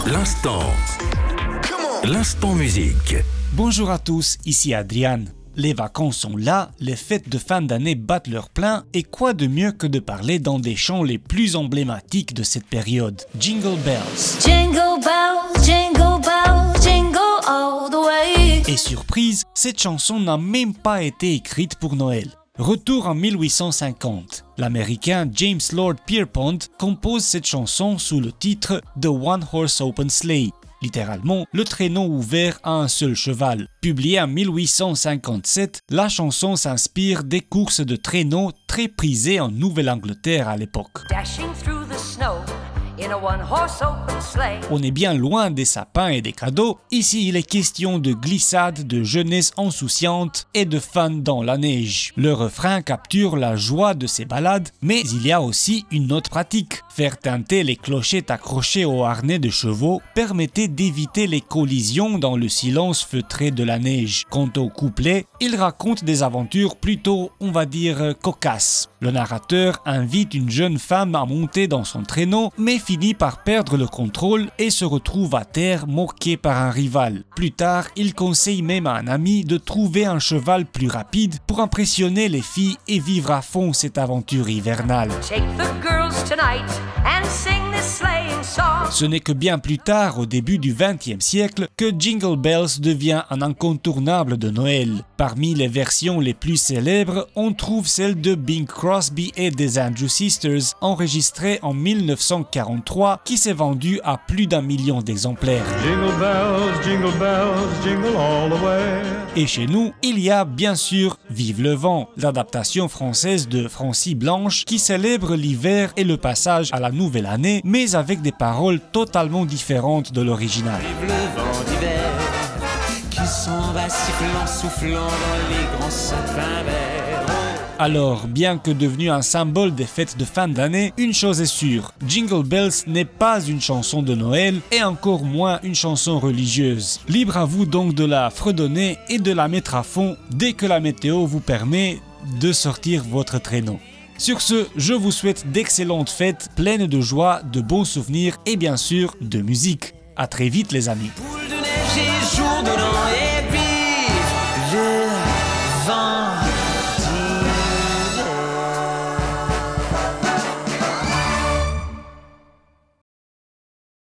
L'instant musique. Bonjour à tous, ici Adrian. Les vacances sont là, les fêtes de fin d'année battent leur plein et quoi de mieux que de parler dans des chants les plus emblématiques de cette période. Jingle Bells. Jingle bells, jingle bells, jingle all the way. Et surprise, cette chanson n'a même pas été écrite pour Noël. Retour en 1850. L'américain James Lord Pierpont compose cette chanson sous le titre The One Horse Open Sleigh, littéralement le traîneau ouvert à un seul cheval. Publiée en 1857, la chanson s'inspire des courses de traîneaux très prisées en Nouvelle-Angleterre à l'époque. Dashing through the snow in a one-horse open sleigh. On est bien loin des sapins et des cadeaux. Ici, il est question de glissade, de jeunesse insouciante et de fun dans la neige. Le refrain capture la joie de ces balades, mais il y a aussi une autre pratique. Faire tinter les clochettes accrochées au harnais de chevaux permettait d'éviter les collisions dans le silence feutré de la neige. Quant au couplet, il raconte des aventures plutôt, on va dire, cocasses. Le narrateur invite une jeune femme à monter dans son traîneau, mais finit par perdre le contrôle et se retrouve à terre moqué par un rival. Plus tard, il conseille même à un ami de trouver un cheval plus rapide pour impressionner les filles et vivre à fond cette aventure hivernale. Take the girls tonight and sing this sleighing song. Ce n'est que bien plus tard, au début du XXe siècle, que Jingle Bells devient un incontournable de Noël. Parmi les versions les plus célèbres, on trouve celle de Bing Crosby et des Andrews Sisters, enregistrée en 1943, qui s'est vendue à plus d'1 million d'exemplaires. Jingle bells, jingle all the way. Et chez nous, il y a bien sûr Vive le vent, l'adaptation française de Francis Blanche qui célèbre l'hiver et le passage à la nouvelle année, mais avec des paroles totalement différentes de l'original. Vive le vent d'hiver qui s'en va sifflant, soufflant dans les grands sapins verts. Alors, bien que devenu un symbole des fêtes de fin d'année, une chose est sûre, Jingle Bells n'est pas une chanson de Noël et encore moins une chanson religieuse. Libre à vous donc de la fredonner et de la mettre à fond dès que la météo vous permet de sortir votre traîneau. Sur ce, je vous souhaite d'excellentes fêtes pleines de joie, de bons souvenirs et bien sûr de musique. À très vite les amis. Boule de neige et jour de